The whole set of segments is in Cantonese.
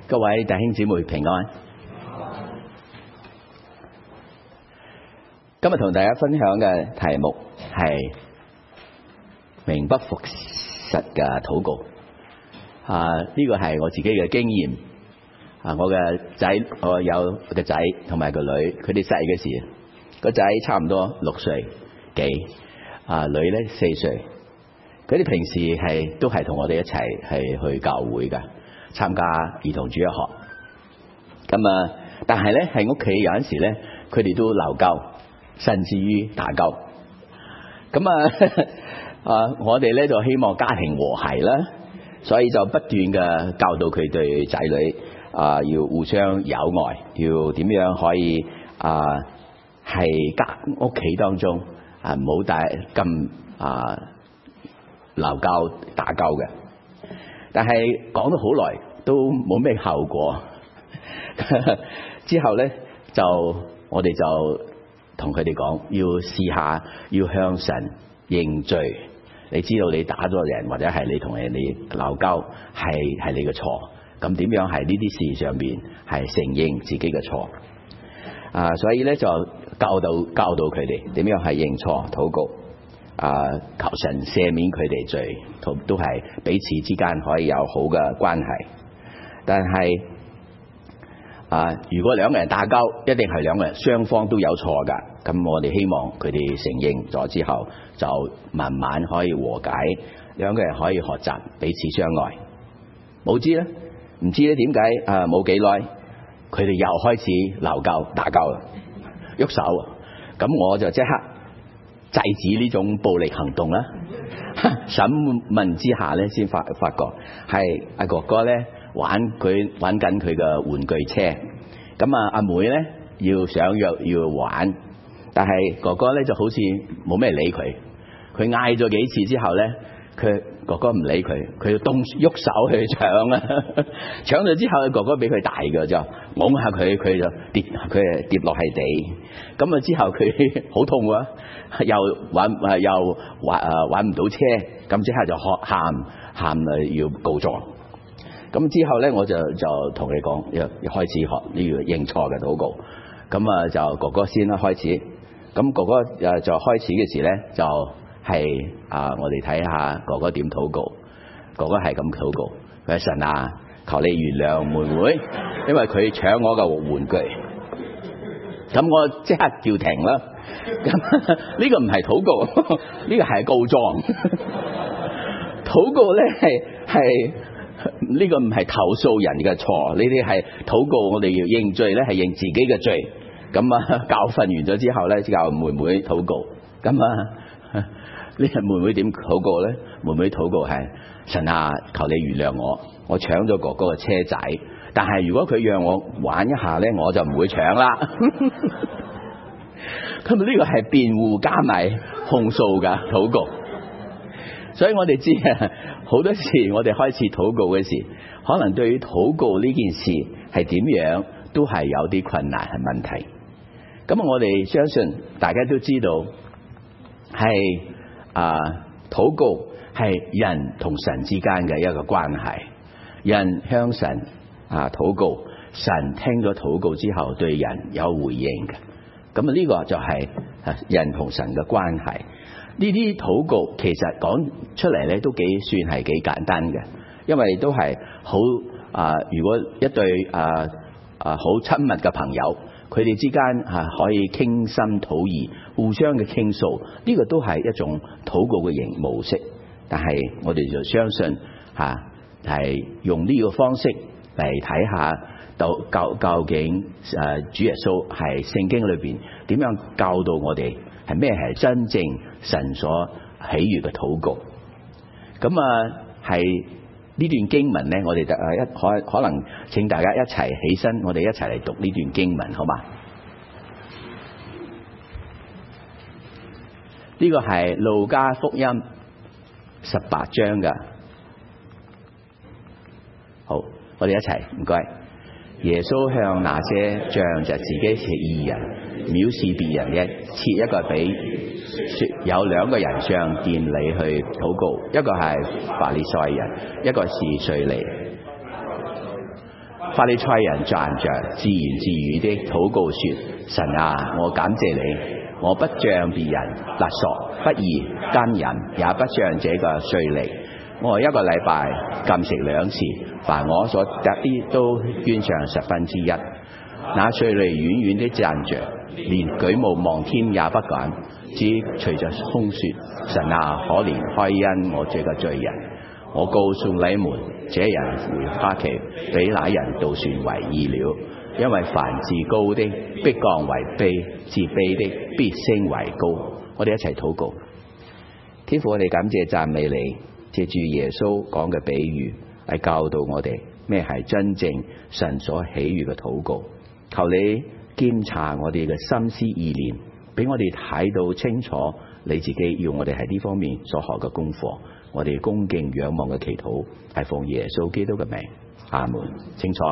各位弟兄姊妹平安。今日同大家分享嘅題目係名不副實嘅禱告。呢個係我自己嘅經驗。我嘅仔，我有個仔同埋個女，佢哋細嘅時，個仔差唔多6歲幾，女咧4歲。佢哋平時都係同我哋一齊係去教會㗎，參加兒童主日學。但係咧喺屋企有陣時咧，佢哋都鬧交，甚至於打交。我哋咧就希望家庭和諧啦，所以就不斷嘅教導佢對仔女要互相友愛，要點樣可以係屋企當中唔好咁鬧交打交嘅。但係講咗好耐都冇咩效果。之後咧我哋就同佢哋講，要試下要向神認罪。你知道你打咗人，或者係你同人哋鬧交係你嘅錯，咁點樣喺呢啲事上邊係承認自己嘅錯？所以咧就教導佢哋點樣係認錯禱告，求神赦免佢哋罪，都係彼此之間可以有好嘅關係。但係如果兩個人打交，一定係兩個人雙方都有錯㗎。咁我哋希望佢哋承認咗之後，就慢慢可以和解，兩個人可以學習彼此相愛。唔知咧點解冇幾耐，佢哋又開始鬧交打交啦，喐手。咁我就即刻制止呢種暴力行動啦。審問之下咧，先發覺係阿哥哥咧玩緊佢嘅玩具車，咁阿妹咧想要玩，但係哥哥咧就好似冇咩理佢。佢嗌咗幾次之後咧，哥哥唔理佢，佢就喐手去搶啦。搶咗之後，哥哥比佢大嘅就拱下佢，佢就跌落喺地。咁之後佢好痛喎，又玩唔到車，咁即刻就喊要告狀。咁之後咧，我就同佢講，要開始學呢個認錯嘅禱告。咁就哥哥先啦開始。咁哥哥就開始嘅時咧，就係我哋睇下哥哥點禱告。哥哥係咁禱告，佢話神啊，求你原諒妹妹，因為佢搶我嘅玩具。咁我即刻叫停啦。咁呢個唔係禱告，呢個係告狀。禱告咧係呢個唔係投訴人嘅錯，呢啲係禱告。我哋要認罪咧，係認自己嘅罪。咁教訓完咗之後咧，教妹妹禱告。咁呢個妹妹點禱告咧？妹妹禱告係神啊，求你原諒我搶咗哥哥嘅車仔，但係如果佢讓我玩一下咧，我就唔會搶啦。咁呢個係辯護加埋控訴㗎禱告。所以我哋知好多時我哋開始禱告嘅時，可能對於禱告呢件事係點樣都係有啲困難係問題。咁我哋相信大家都知道係禱告係人同神之間嘅一個關係。人向神禱告，神聽咗禱告之後對人有回應嘅。咁呢個就係人同神嘅關係。呢啲禱告其實講出嚟咧都算係幾簡單嘅，因為都係好如果一對好親密嘅朋友，佢哋之間可以傾心吐意，互相嘅傾訴，呢個都係一種禱告嘅模式。但係我哋就相信係用呢個方式嚟睇下究竟主耶穌係聖經裏邊點樣教導我哋係咩係真正神所喜悅嘅禱告。咁係呢段經文咧，我哋可能請大家一齊起身，我哋一齊嚟讀呢段經文，好嘛？呢個係路加福音18章㗎。好，我哋一齊，唔該。耶穌向那些仗着自己是義人藐視別人嘅設一個比喻，說有2個人上殿裏去禱告，一個係法利賽人，一個是稅吏。 法利賽人站着自言自語的禱告說：神啊，我感謝你，我不像別人勒索、不義、奸淫，也不像這個稅吏。我一個禮拜禁食2次，凡我所得的都捐上1/10。那稅吏遠遠的站着，連舉目望天也不敢，只隨着空說：神啊，可憐開恩我這個罪人。我告訴你們，這人回花期比那人倒算為義了，因為凡自高的必降為卑，自卑的必升為高。我哋一齊禱告。天父，我哋感謝讚美你，借住耶穌講嘅比喻嚟教導我哋咩係真正神所喜悅嘅禱告。求你檢查我哋嘅心思意念，俾我哋睇到清楚你自己要我哋喺呢方面所學嘅功課。我哋恭敬仰望嘅祈禱係奉耶穌基督嘅名，阿門。清楚。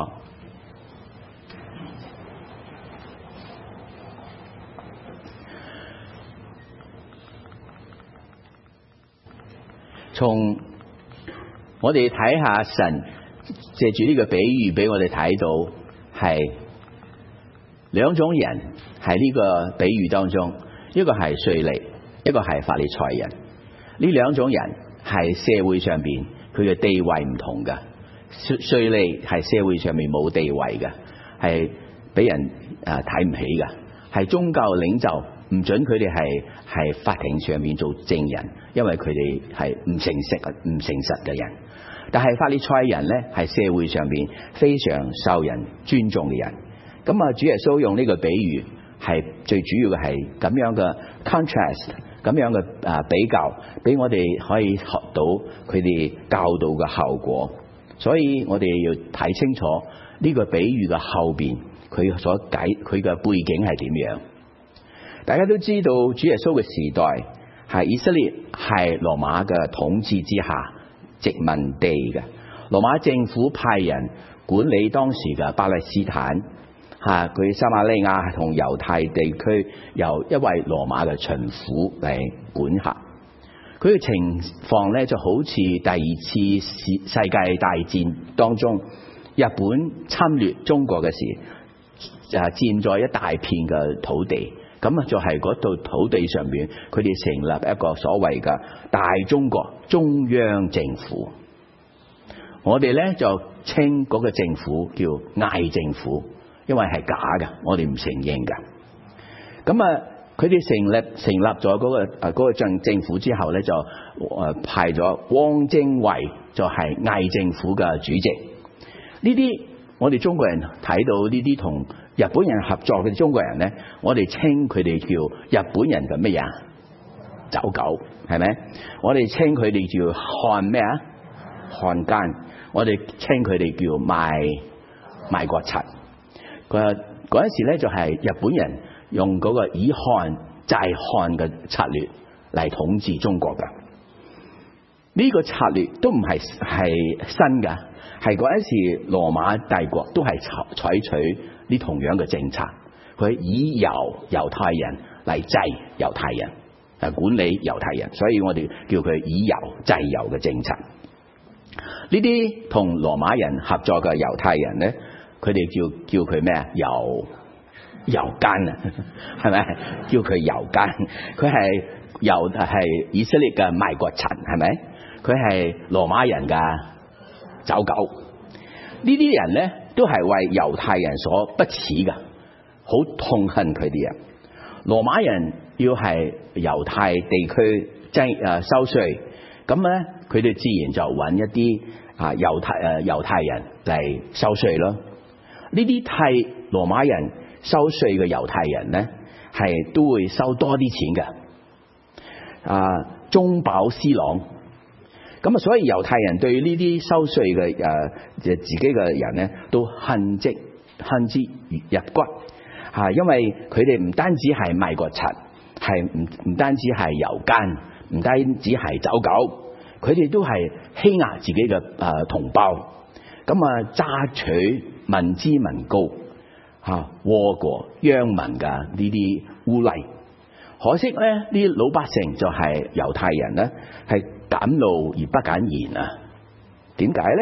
從我哋睇下神借住呢個比喻俾我哋睇到係兩種人，喺呢個比喻當中，一個係稅吏，一個係法利賽人。呢兩種人係社會上邊佢嘅地位唔同嘅。稅吏係社會上面冇地位嘅，係俾人睇唔起嘅，係宗教領袖唔准佢哋係法庭上面做證人，因為佢哋係唔誠實嘅人。但係法利賽人呢，係社會上邊非常受人尊重嘅人。咁啊，主耶穌用呢個比喻係最主要嘅係咁樣嘅 contrast， 咁樣嘅比較，俾我哋可以學到佢哋教導嘅效果。所以我哋要睇清楚呢個比喻嘅後邊佢嘅背景係點樣。大家都知道主耶穌嘅時代係以色列係羅馬嘅統治之下殖民地嘅，羅馬政府派人管理當時嘅巴勒斯坦，佢撒瑪利亞同猶太地區由一位羅馬嘅巡撫嚟管轄。佢嘅情況咧就好似第二次世界大戰當中日本侵略中國嘅時，佔咗一大片嘅土地，咁啊就係嗰度土地上面佢哋成立一個所謂嘅大中國中央政府。我哋咧就稱嗰個政府叫偽政府，因為係假嘅，我哋唔承認嘅。咁啊佢哋成立咗嗰個政府之後咧，就派咗汪精衛就係偽政府嘅主席。呢啲我哋中國人睇到呢啲同日本人合作嘅中國人咧，我哋稱佢哋叫日本人嘅乜嘢？走狗，係咪？我哋稱佢哋叫漢咩啊？漢奸。我哋稱佢哋叫賣國賊。嗰陣時咧就係日本人用嗰個以漢制漢嘅策略嚟統治中國㗎。呢個策略都唔係新㗎，係嗰陣時羅馬帝國都係採取呢同樣嘅政策，佢以猶太人嚟制猶太人，管理猶太人，所以我哋叫佢以猶制猶嘅政策。呢啲同羅馬人合作嘅猶太人咧，佢哋叫佢咩啊？猶奸啊，係咪？叫佢猶奸，佢係以色列嘅賣國賊，係咪？佢係羅馬人嘅走狗。呢啲人咧都係為猶太人所不齒嘅，好痛恨佢哋啊！羅馬人要係猶太地區收稅，咁咧佢哋自然就揾一啲猶太人嚟收稅咯。呢啲替羅馬人收稅嘅猶太人咧，係都會收多啲錢嘅，中飽私囊。咁啊，所以猶太人對呢啲收稅嘅自己嘅人咧，都恨之入骨，因為佢哋唔單止係賣國賊，係唔單止係猶奸，唔單止係走狗，佢哋都係欺壓自己嘅同胞，咁啊榨取民脂民膏，禍國殃民嘅呢啲污吏。可惜咧，呢啲老百姓就係猶太人咧，係敢怒而不敢言啊！點解咧？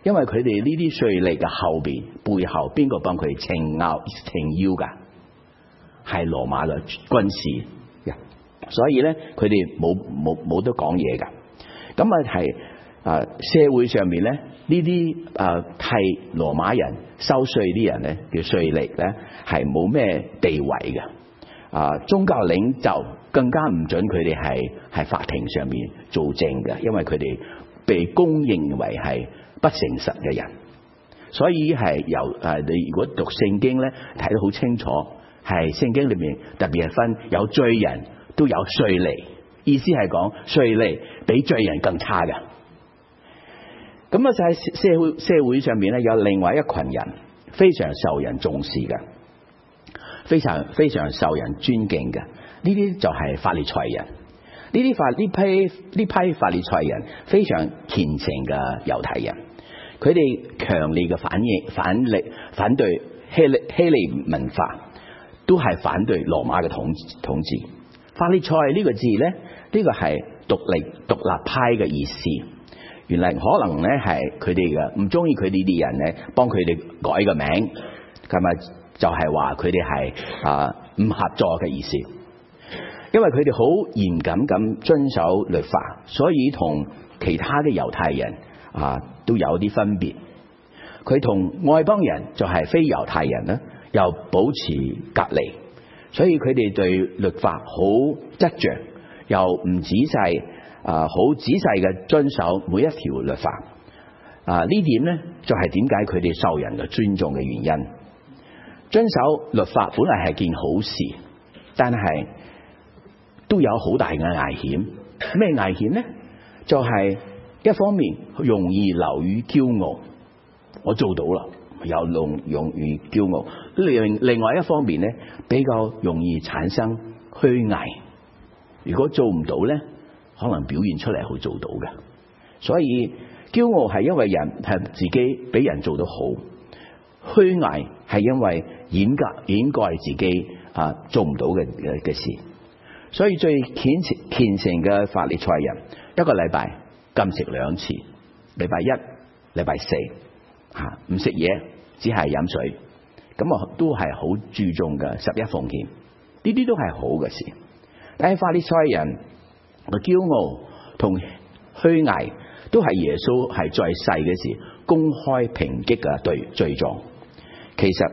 因為佢哋呢啲稅吏嘅後邊背後邊個幫佢撐腰㗎？係羅馬嘅軍事，所以咧佢哋冇得講嘢㗎。咁係社會上面咧呢啲替羅馬人收稅啲人咧叫稅吏咧係冇咩地位嘅。宗教領袖更加唔准佢哋係法庭上面做證嘅，因為佢哋被公認為係不誠實嘅人。所以係由你如果讀聖經咧睇得好清楚，係聖經裏面特別係分有罪人都有稅吏，意思係講稅吏比罪人更差嘅。咁就喺社會上面咧有另外一群人非常受人重視嘅，非常受人尊敬嘅，呢啲就係法利賽人。呢批法利賽人非常虔誠嘅猶太人，佢哋強烈嘅反對希利文化，都係反對羅馬嘅統治。法利賽呢個字咧，呢個係獨立派嘅意思。原來可能咧係佢哋嘅唔中意佢哋啲人咧，幫佢哋改個名，咁啊就係話佢哋係唔合作嘅意思。因為佢哋好嚴謹咁遵守律法，所以同其他嘅猶太人都有啲分別。佢同外邦人就係非猶太人咧，又保持隔離，所以佢哋對律法好執着，又唔仔細。好仔細嘅遵守每一條律法。呢點呢，就係點解佢哋受人嘅尊重嘅原因。遵守律法本來係件好事，但係都有好大嘅危險。咩危險呢？就係一方面容易流於驕傲，我做到啦，又容易驕傲。另外一方面呢，比較容易產生虛偽。如果做唔到呢，可能表現出嚟好做到嘅。所以驕傲係因為人係自己比人做得好，虛偽係因為掩蓋自己做唔到嘅事。所以最虔誠嘅法利賽人，一個禮拜禁食2次，禮拜一、禮拜四唔食嘢，只係飲水，咁都係好注重嘅11奉獻，呢啲都係好嘅事。但係法利賽人嘅驕傲同虛偽都係耶穌係在世嘅時公開抨擊嘅罪狀。其實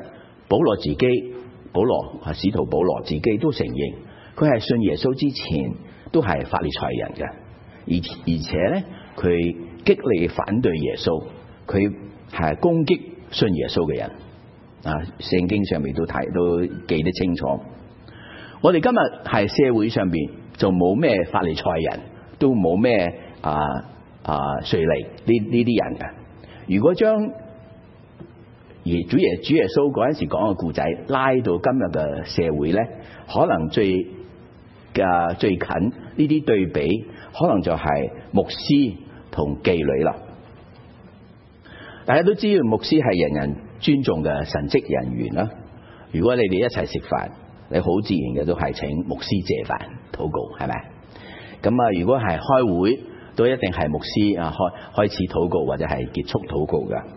使徒保羅自己都承認，佢係信耶穌之前都係法利賽人嘅，而且咧佢激烈反對耶穌，佢係攻擊信耶穌嘅人。聖經上面都記得清楚。我哋今日係社會上邊就冇咩法利賽人，都冇咩稅吏呢啲人嘅。如果將主耶穌嗰陣時講嘅故仔拉到今日嘅社會咧，可能最近呢啲對比，可能就係牧師同妓女啦。大家都知道牧師係人人尊重嘅神職人員啦。如果你哋一齊食飯，你好自然嘅都係請牧師謝飯禱告，係咪？咁如果係開會，都一定係牧師開始禱告或者係結束禱告㗎。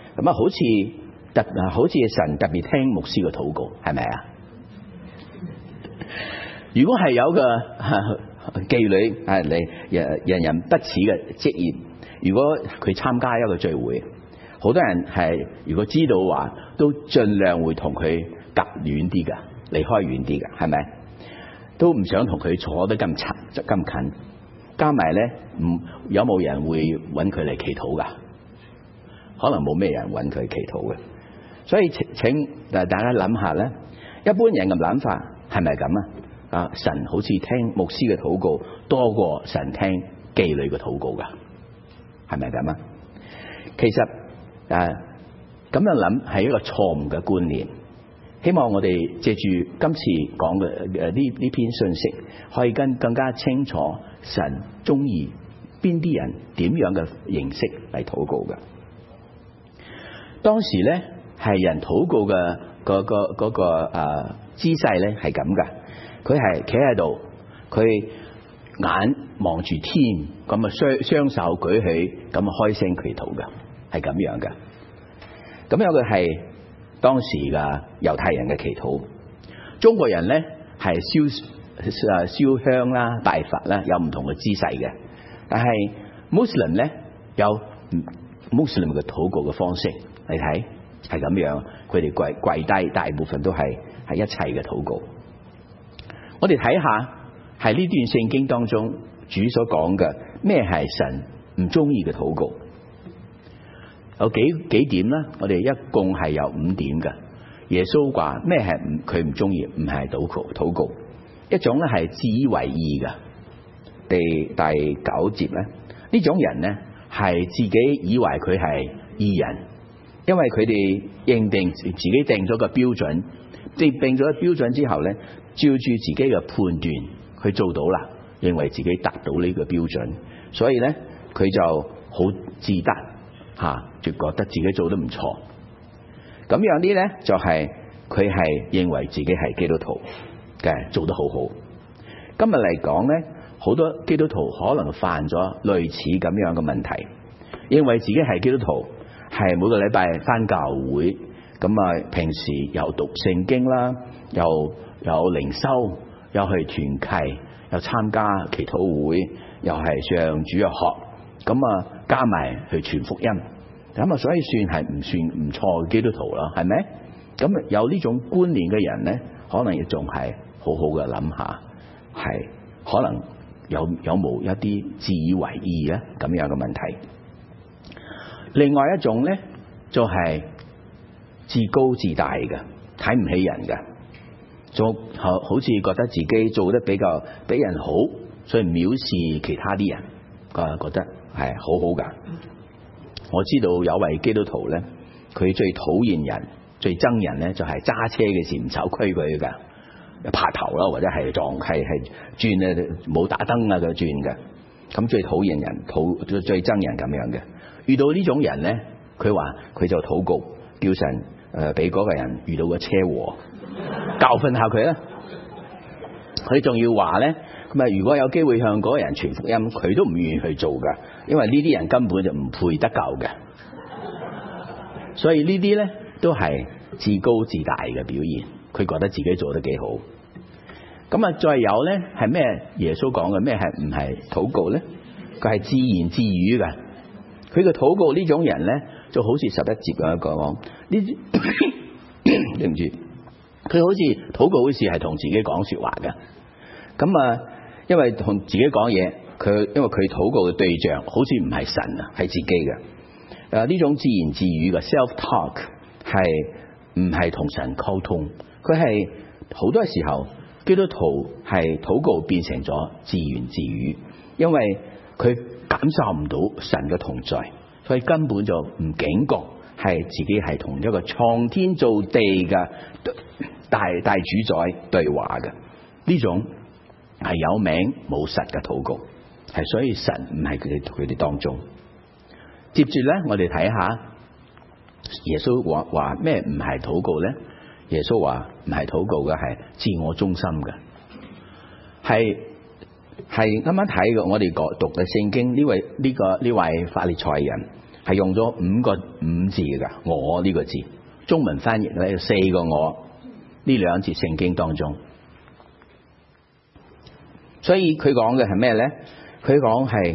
咁好似神特別聽牧師嘅禱告，係咪啊？如果係有個妓女人人不齒嘅職業，如果佢參加一個聚會，好多人係如果知道話，都盡量會同佢隔遠啲㗎，離開遠啲㗎，係咪？都唔想同佢坐得咁近。加埋咧，有冇人會揾佢嚟祈禱㗎？可能冇咩人揾佢祈禱嘅。所以請大家諗下咧，一般人嘅諗法係咪咁啊？神好似聽牧師嘅禱告多過神聽妓女嘅禱告㗎，係咪咁啊？其實咁樣諗係一個錯誤嘅觀念。希望我哋借住今次講嘅呢篇信息，可以更加清楚神中意邊啲人點樣嘅形式嚟禱告嘅。當時咧係人禱告嘅嗰個姿勢咧係咁噶，佢係企喺度，佢眼望住天，咁雙手舉起，咁開聲祈禱噶。 係咁樣嘅。咁樣嘅係當時嘅猶太人嘅祈禱。中國人咧係燒香啦、拜佛啦，有唔同嘅姿勢嘅。但係 Muslim 咧有 Muslim 嘅禱告嘅方式，你睇係咁樣，佢哋跪低，大部分都係一齊嘅禱告。我哋睇下係呢段聖經當中主所講嘅咩係神唔中意嘅禱告，有幾點啦？我哋一共係有5點嘅。耶穌話咩係佢唔中意，唔係禱告。一種咧係自以為義嘅，第9節咧，呢種人咧係自己以為佢係義人，因為佢哋認定自己定咗個標準，定咗個標準之後咧，照住自己嘅判斷去做到啦，認為自己達到呢個標準，所以咧佢就好自得就覺得自己做得唔錯。咁樣啲咧就係佢係認為自己係基督徒嘅，做得好好。今日嚟講咧，好多基督徒可能犯咗類似咁樣嘅問題，認為自己係基督徒，係每個禮拜返教會，咁平時又讀聖經啦，又有靈修，又去團契，又參加祈禱會，又係上主日學，咁加埋去傳福音，咁所以算係唔算唔錯嘅基督徒啦，係咪？咁有呢種觀念嘅人咧，可能亦仲係好好嘅諗下，係可能有冇一啲自以為義咧咁樣嘅問題。另外一種咧就係自高自大嘅，睇唔起人嘅，就好似覺得自己做得比人好，所以藐視其他啲人，覺得係好好噶。我知道有位基督徒咧，佢最討厭人、最憎人咧，就係揸車嘅時唔守規矩噶，爬頭啦，或者係撞係轉咧冇打燈啊佢轉嘅，咁最討厭人、最憎人咁樣嘅。遇到呢種人咧，佢話佢就禱告，叫神俾嗰個人遇到個車禍，教訓下佢啦。佢仲要話咧，咁如果有機會向嗰個人傳福音，佢都唔願意去做噶，因為呢啲人根本就唔配得救嘅。所以呢啲咧都係自高自大嘅表現，佢覺得自己做得幾好。咁再有咧係咩？耶穌講嘅咩係唔係禱告咧？佢係自言自語嘅。佢嘅禱告呢種人咧，就好似11節咁講，呢對唔住，佢好似禱告嗰時係同自己講說話嘅。咁因為同自己講嘢，因為佢禱告嘅對象好似唔係神啊，係自己嘅。呢種自言自語嘅 self talk 係唔係同神溝通？佢係好多時候基督徒係禱告變成咗自言自語，因為佢感受唔到神嘅同在，所以根本就唔警覺係自己係同一個創天造地嘅大主宰對話嘅。呢種係有名冇實嘅禱告，係所以神唔係佢哋當中。接住咧，我哋睇下耶穌話咩唔係禱告咧？耶穌話唔係禱告嘅係自我中心嘅，係啱啱睇嘅。我哋讀嘅聖經呢位法利賽人係用咗5字嘅我呢個字，中文翻譯咧有4個我，呢2節聖經當中。所以佢講嘅係咩咧？佢講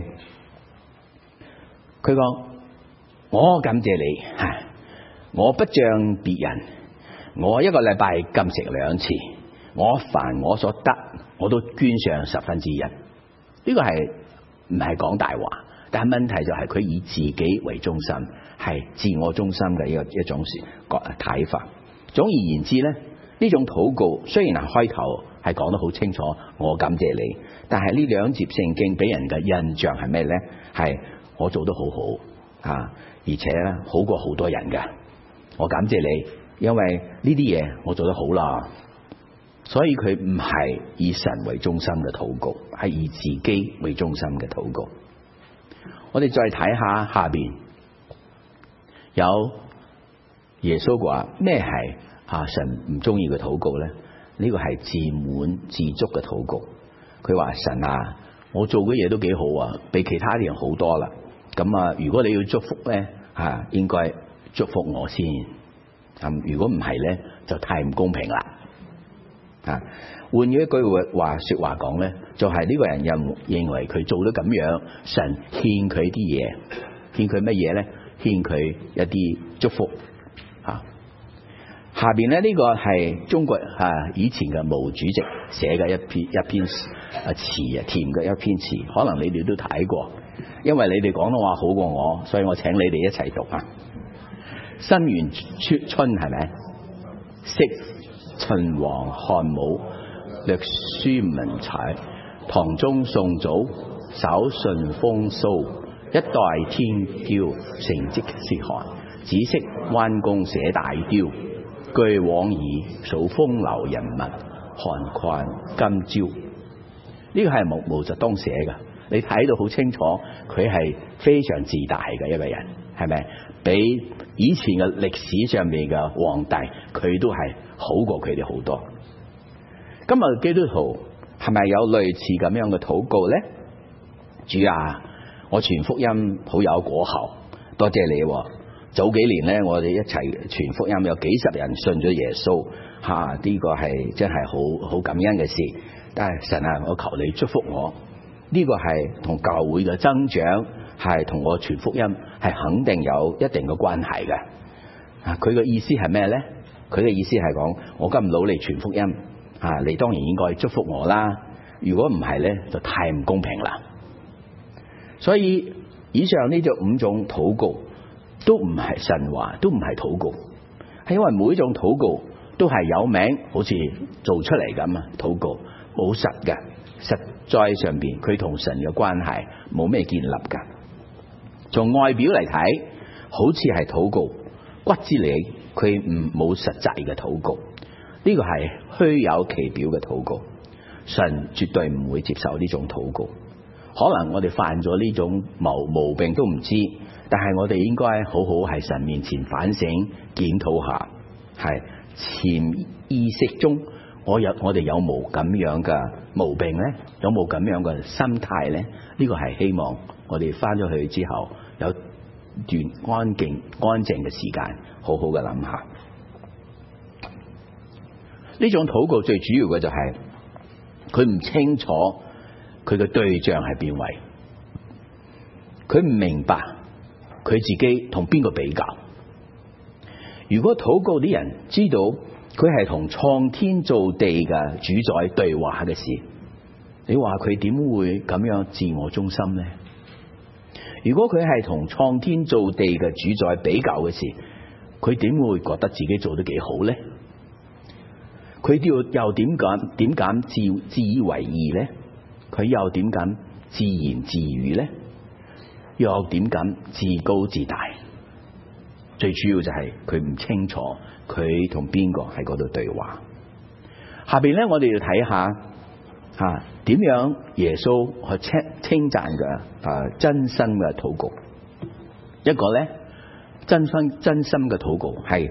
我感謝你，我不像別人，我一個禮拜禁食2次，我凡我所得我都捐上1/10。呢個係唔係講大話？但係問題就係佢以自己為中心，係自我中心嘅一種睇法。總而言之咧，呢種禱告雖然係開頭係講得好清楚，我感謝你，但係呢2節聖經俾人嘅印象係咩咧？係我做得好好而且咧好過好多人㗎。我感謝你，因為呢啲嘢我做得好啦。所以佢唔係以神為中心嘅禱告，係以自己為中心嘅禱告。我哋再睇下下邊有耶穌話咩係神唔中意嘅禱告咧？呢個係自滿自足嘅禱告。佢話神我做嘅嘢都幾好比其他啲人好多啦。咁如果你要祝福咧， 應該祝福我先。如果唔係咧，就太唔公平啦。換咗一句說話講咧，就係呢個人認為佢做得咁樣，神欠佢啲嘢，欠佢乜嘢咧？欠佢一啲祝福。下邊咧，呢個係中國以前嘅毛主席寫嘅一篇詞，甜嘅一篇詞，可能你哋都睇過，因為你哋廣東話好過我，所以我請你哋一齊讀啊。新元春係咪？昔秦王漢武，略書文采，唐宗宋祖，稍遜風騷，一代天驕，成績是寒。只識彎弓寫大雕，據往矣，數風流人物，寒困今朝。呢個係毛澤東寫嘅，你睇到好清楚，佢係非常自大嘅一個人，係咪？比以前嘅歷史上面嘅皇帝，佢都係好過佢哋好多。今日基督徒係咪有類似咁樣嘅禱告呢？主啊，我傳福音好有果效，多謝你喎。早幾年呢，我哋一齊傳福音，有幾十人信咗耶穌，呢個係真係好感恩嘅事。但係神啊，我求你祝福我，呢個係同教會嘅增長，係同我傳福音係肯定有一定嘅關係嘅。佢嘅意思係咩呢？佢嘅意思係講，我咁努力傳福音，你當然應該祝福我啦。如果唔係呢，就太唔公平啦。所以以上呢5種禱告都唔係神話，都唔係禱告，係因為每一種禱告都係有名，好似做出嚟咁啊。禱告冇實嘅，實在上邊佢同神嘅關係冇咩建立噶。從外表嚟睇，好似係禱告，骨子裏佢冇實際嘅禱告，呢個係虛有其表嘅禱告。神絕對唔會接受呢種禱告。可能我哋犯咗呢種毛病都唔知，但係我哋應該好好喺神面前反省檢討下，係潛意識中我哋有冇咁樣嘅毛病呢？有冇咁樣嘅心態呢？呢個係希望我哋翻咗去之後有段安靜嘅時間，好好嘅諗下。呢種禱告最主要嘅就係佢唔清楚佢嘅對象係邊位，佢唔明白佢自己同邊個比較。如果禱告啲人知道佢係同創天造地嘅主宰對話嘅事，你話佢點會咁樣自我中心呢？如果佢係同創天造地嘅主宰比較嘅事，佢點會覺得自己做得幾好呢？佢又點敢自以為義呢？佢又點敢自言自語呢？又點敢自高自大？最主要就係佢唔清楚佢同邊個喺嗰度對話。下邊呢，我哋要睇下點樣耶穌去稱讚嘅真心嘅禱告。一個呢，真心嘅禱告係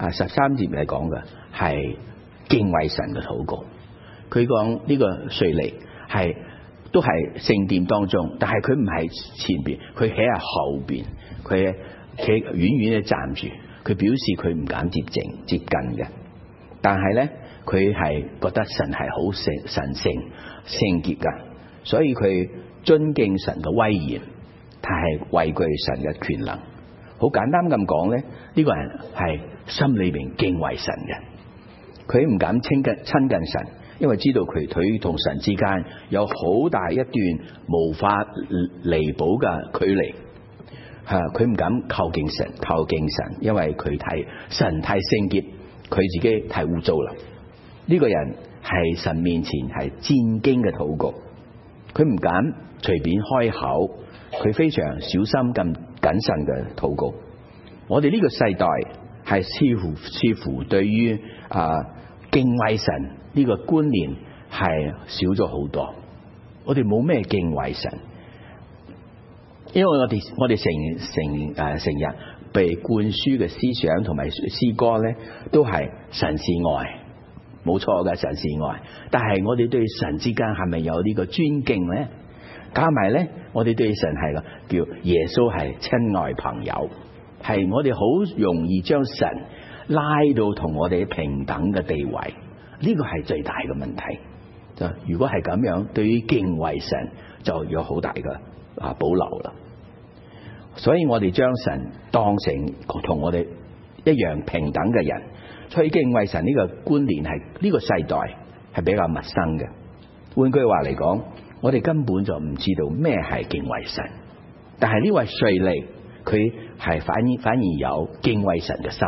13節嚟講嘅係敬畏神嘅禱告。佢講呢個稅吏係都係聖殿當中，但係佢唔係前邊，佢企喺後邊，佢企遠遠嘅站住，佢表示佢唔敢接近嘅。但係咧，佢係覺得神係好神聖聖潔噶，所以佢尊敬神嘅威嚴，但係畏懼神嘅權能。好簡單咁講咧，呢個人係心裏邊敬畏神嘅，佢唔敢親近神，因為知道佢同神之間有好大一段無法彌補嘅距離。佢唔敢靠近神，因為神太聖潔，佢自己太污糟啦。呢個人係神面前係戰兢嘅禱告，佢唔敢隨便開口，佢非常小心咁謹慎嘅禱告。我哋呢個世代係似乎對於敬畏神呢個觀念係少咗好多，我哋冇咩敬畏神。因為我哋成日被灌輸嘅思想同埋詩歌咧，都係神是愛，冇錯嘅，神是愛。但係我哋對神之間係咪有呢個尊敬咧？加埋咧，我哋對神係叫耶穌係親愛朋友， 係我哋好容易將神拉到同我哋平等嘅地位，呢個係最大嘅問題。就如果係咁樣，對於敬畏神就有好大嘅保留啦。所以我哋將神當成同我哋一樣平等嘅人，所以敬畏神呢個觀念係呢個世代係比較陌生嘅。換句話嚟講，我哋根本就唔知道咩係敬畏神。但係呢位稅吏，佢係反而有敬畏神嘅心。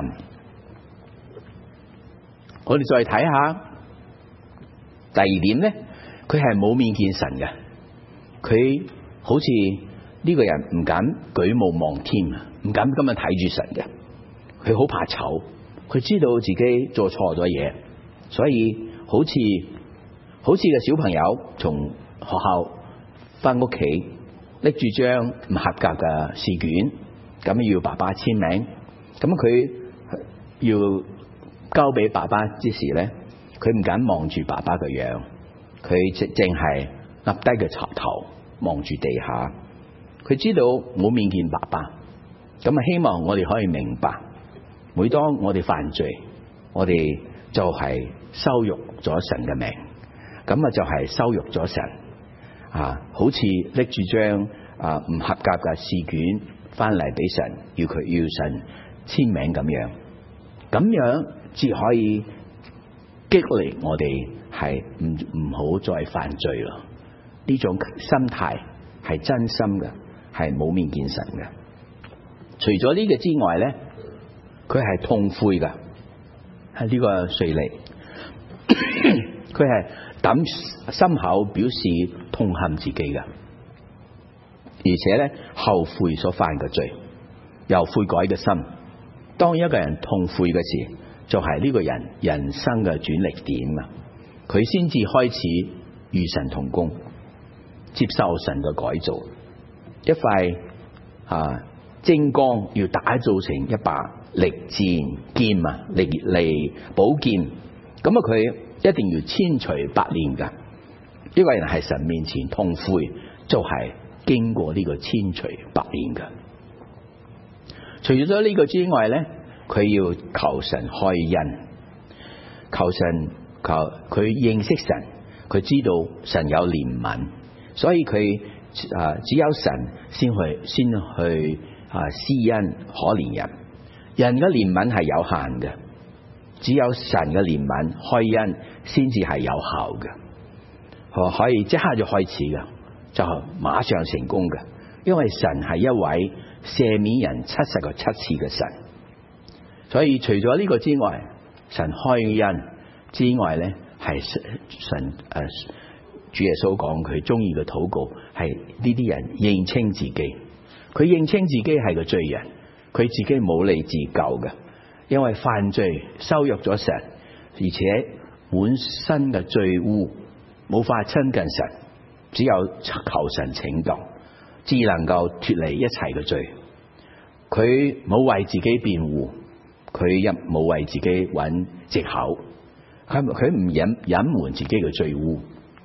我哋再睇下第二點呢，佢係冇面見神嘅，佢好似呢個人唔敢舉目望天啊，唔敢咁樣睇住神嘅，佢好怕醜，佢知道自己做錯咗嘢，所以好似個小朋友從學校翻屋企拎住張唔合格嘅試卷，咁要爸爸簽名，咁佢要交俾爸爸之時呢，佢唔敢望住爸爸嘅樣，佢淨係立低個頭望住地下，佢知道冇面見爸爸。咁啊，希望我哋可以明白，每當我哋犯罪，我哋就係羞辱咗神嘅名，咁啊就係羞辱咗神啊，好似拎住張唔合格嘅試卷翻嚟俾神，要神簽名咁樣，咁樣至可以激勵我哋係唔好再犯罪咯。呢種心態係真心嘅，係冇面見神嘅。除咗呢個之外咧，佢係痛悔噶，係呢個稅吏，佢係抌心口表示痛恨自己噶，而且咧後悔所犯嘅罪，有悔改嘅心。當一個人痛悔嘅時，就係呢個人生嘅轉捩點啊！佢先至開始與神同工，接受神嘅改造，一塊精光要打造成一把利劍利寶劍，咁啊佢一定要千錘百煉噶。呢個人係神面前痛悔，就係經過呢個千錘百煉噶。除咗呢個之外咧，佢要求神開恩，求佢認識神，佢知道神有憐憫，所以佢只有神先去施恩可憐人。人嘅憐憫係有限嘅，只有神嘅憐憫開恩先至係有效嘅，可以即刻就開始嘅，就馬上成功嘅，因為神係一位赦免人77次嘅神。所以除咗呢個之外，神開恩之外咧，係神主耶穌講佢中意嘅禱告係呢啲人認清自己，佢認清自己係個罪人，佢自己冇理自救嘅，因為犯罪羞辱咗神，而且滿身嘅罪污，冇法親近神，只有求神拯救，至能夠脫離一切嘅罪。佢冇為自己辯護，佢亦冇為自己揾藉口，佢唔隱瞞自己嘅罪污，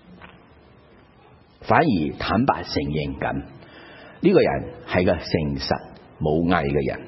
反而坦白承認緊。呢個人係個誠實冇偽嘅人。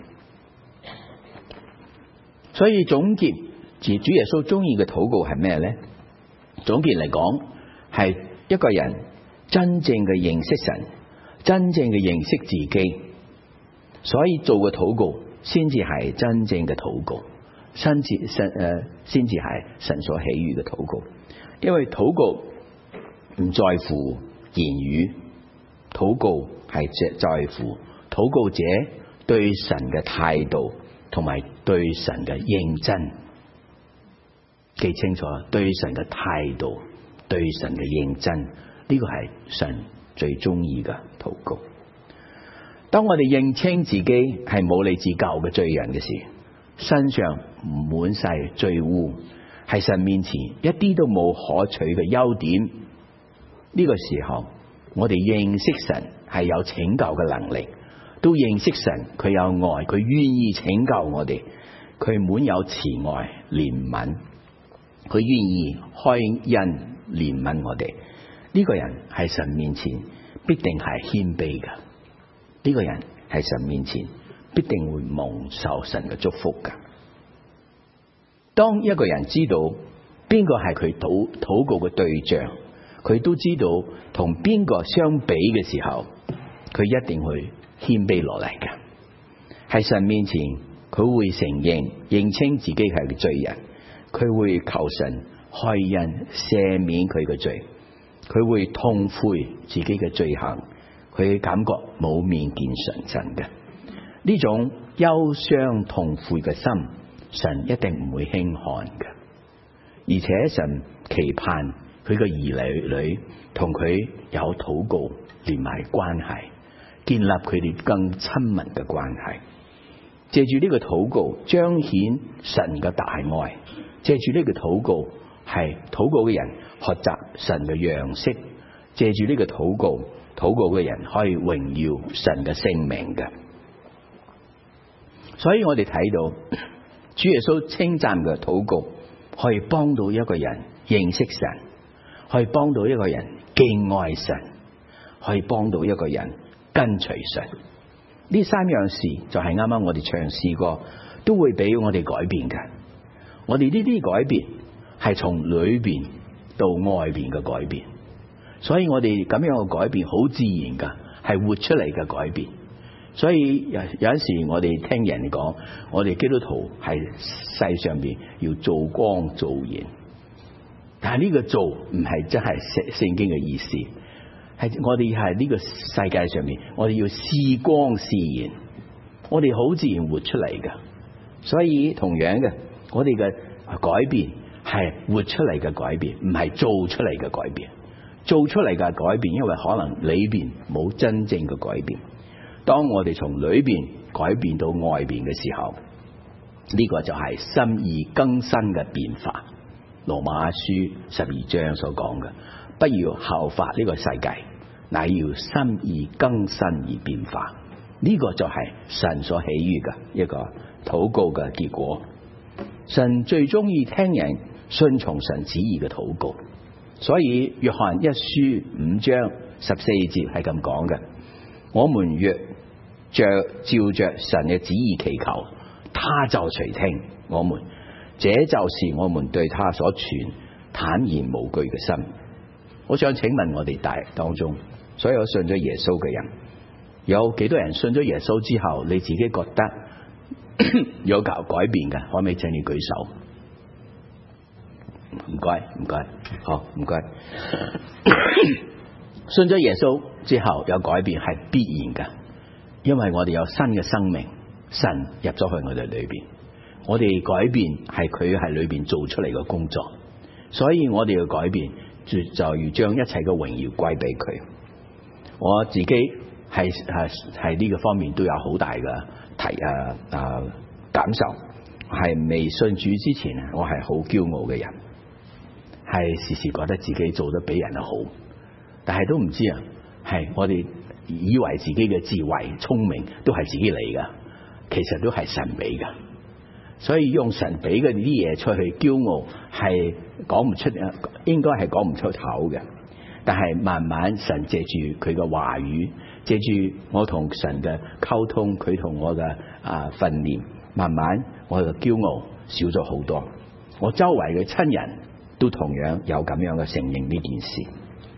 所以總結主耶穌中意嘅禱告係咩呢？總結嚟講，係一個人真正嘅認識神，真正嘅認識自己，所以做嘅禱告先至係真正嘅禱告，先至係神所喜悅嘅禱告。因為禱告唔在乎言語，禱告係在乎禱告者對神嘅態度同埋對神嘅認真。記清楚，對神嘅態度，對神嘅認真，呢個係神最中意嘅禱告。當我哋認清自己係冇理自救嘅罪人嘅時，身上滿晒罪污，係神面前一啲都冇可取嘅優點，呢個時候我哋認識神係有拯救嘅能力，都認識神佢有愛，佢願意拯救我哋，佢滿有慈愛憐憫，佢願意開恩憐憫我哋。呢個人係神面前必定係謙卑嘅，呢個人係神面前必定會蒙受神嘅祝福㗎。當一個人知道邊個係佢禱告嘅對象，佢都知道同邊個相比嘅時候，佢一定會謙卑落嚟嘅。喺神面前，佢會承認清自己係個罪人，佢會求神開恩赦免佢嘅罪，佢會痛悔自己嘅罪行，佢感覺冇面見神嘅。呢種憂傷痛悔嘅心，神一定唔會輕看嘅。而且神期盼佢嘅兒女同佢有禱告連埋關係，建立佢哋更親密嘅關係。借住呢個禱告彰顯神嘅大愛，借住呢個禱告係禱告嘅人學習神嘅樣式，借住呢個禱告嘅人可以榮耀神嘅聖名嘅。所以我哋睇到主耶穌稱讚嘅禱告可以幫到一個人認識神，可以幫到一個人敬愛神，可以幫到一個人跟隨神。呢三樣事就係啱啱我哋嘗試過，都會俾我哋改變嘅。我哋呢啲改變係從裏邊到外邊嘅改變，所以我哋咁樣嘅改變好自然噶，係活出嚟嘅改變。所以有陣時我哋聽人講，我哋基督徒係世上邊要做光做鹽，但係呢個做唔係真係聖經嘅意思，係我哋係呢個世界上面，我哋要試光試鹽，我哋好自然活出嚟噶。所以同樣嘅，我哋嘅改變係活出嚟嘅改變，唔係做出嚟嘅改變。做出嚟嘅改變，因為可能裏邊冇真正嘅改變。當我哋從裏邊改變到外邊嘅時候，呢個就係心意更新嘅變化。羅馬書12章所講嘅，不要效法呢個世界，乃要心意更新而變化。呢個就係神所喜悅嘅一個禱告嘅結果。神最中意聽人順從神旨意嘅禱告，所以約翰一書5章14節係咁講嘅：我們若照着神嘅旨意祈求，他就垂聽我們。這就是我們對他所存坦然無懼嘅心。我想請問我哋當中所有信咗耶穌嘅人，有幾多人信咗耶穌之後，你自己覺得有改變嘅？可唔可以請你舉手？唔該，好，唔該。信咗耶穌之後有改變係必然嘅，因為我哋有新嘅生命，神入咗去我哋裏邊，我哋改變係佢喺裏邊做出嚟嘅工作，所以我哋嘅改變就要將一切嘅榮耀歸俾佢。我自己係呢個方面都有好大嘅感受，係未信主之前我係好驕傲嘅人，係時時覺得自己做得比人好，但係都唔知係我哋以為自己嘅智慧聰明都係自己嚟噶，其實都係神俾噶。所以用神俾嘅啲嘢出去驕傲係講唔出，應該係講唔出口嘅。但係慢慢神借住佢嘅話語，借住我同神嘅溝通，佢同我嘅訓練，慢慢我嘅驕傲少咗好多。我周圍嘅親人都同樣有咁樣嘅承認呢件事。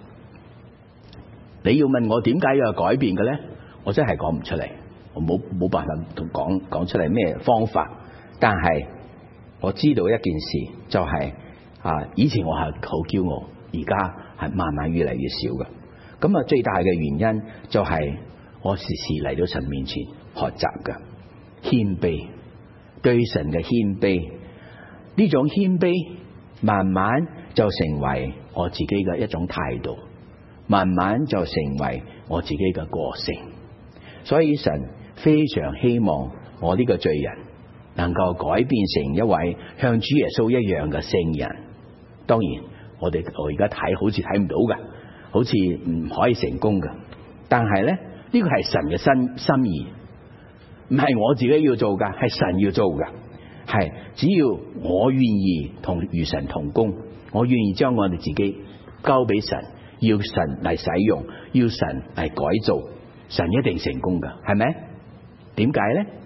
你要問我點解有改變嘅咧？我真係講唔出嚟，我冇辦法講出嚟咩方法。但係我知道一件事，就係以前我係好驕傲，而家係慢慢越嚟越少嘅。咁最大嘅原因就係我時時嚟到神面前學習嘅謙卑，對神嘅謙卑。呢種謙卑慢慢就成為我自己嘅一種態度，慢慢就成為我自己嘅個性。所以神非常希望我呢個罪人能夠改變成一位像主耶穌一樣嘅聖人。當然我而家睇好似睇唔到嘅，好似唔可以成功嘅。但係咧，呢個係神嘅心意，唔係我自己要做噶，係神要做噶。係只要我願意與神同工，我願意將我哋自己交俾神，要神嚟使用，要神嚟改造，神一定成功噶，係咪？點解咧？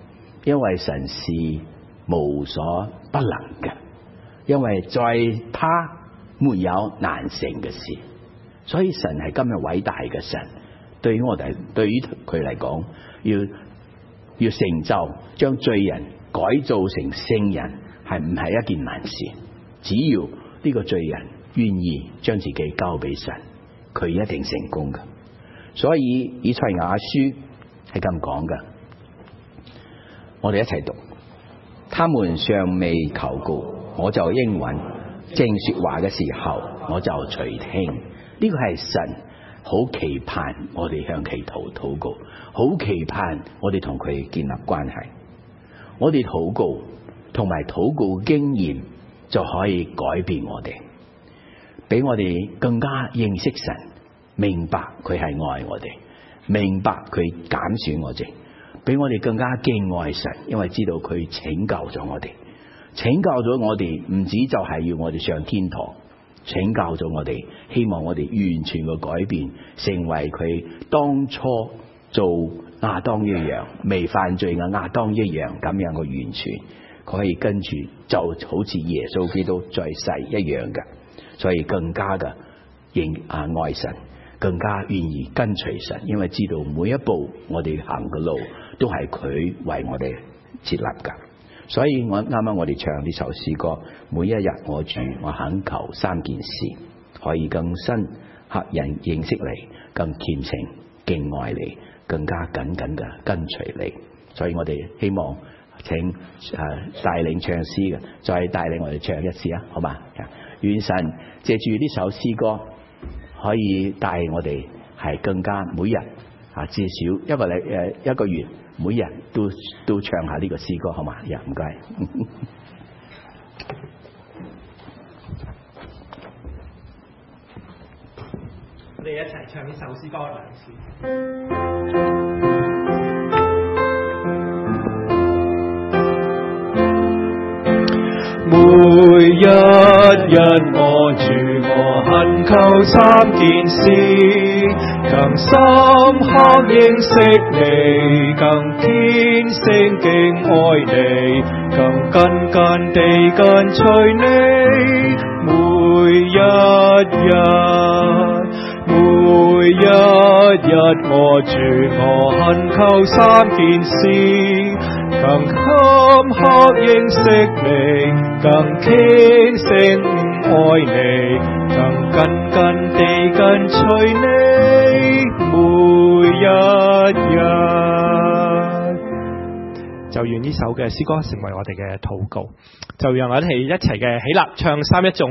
因為神是無所不能嘅，因為在他沒有難成嘅事，所以神係今日偉大嘅神。對於我哋，對於佢嚟講，要成就將罪人改造成聖人，係唔係一件難事？只要呢個罪人願意將自己交俾神，佢一定成功嘅。所以以賽亞書係咁講嘅，我哋一齊讀。他們尚未求告，我就應允；正說話嘅時候，我就垂聽。呢個係神好期盼我哋向佢禱告，好期盼我哋同佢建立關係。我哋禱告同埋禱告經驗就可以改變我哋，俾我哋更加認識神，明白佢係愛我哋，明白佢揀選我哋，俾我哋更加敬愛神，因為知道佢拯救咗我哋，拯救咗我哋唔止就係要我哋上天堂，拯救咗我哋，希望我哋完全嘅改變，成為佢當初做亞當一樣，未犯罪嘅亞當一樣咁樣嘅完全，佢可以跟住就好似耶穌基督在世一樣嘅，所以更加嘅愛神，更加願意跟隨神，因為知道每一步我哋行嘅路都係佢為我哋設立噶。所以我啱啱我哋唱呢首詩歌，每一日我主，我懇求三件事，可以更深刻人認識你，更虔誠敬愛你，更加緊緊嘅跟隨你。所以我哋希望請帶領唱詩嘅，再帶領我哋唱一次啊，好嘛？願神借住呢首詩歌，可以帶我哋係更加每日至少一個月，每日都唱下呢個詩歌，好嘛？唔該。 我哋一齊唱呢首詩歌兩次。每一日我主，我懇求三件事，更深刻認識你，更天性敬愛你，更緊緊地跟隨你。每一日我主，我懇求三件事，更深刻認識你，更天性愛你，更緊緊地跟隨你。每一日，就願呢首嘅詩歌成為我哋嘅禱告，就讓我哋一齊嘅起立唱三一頌。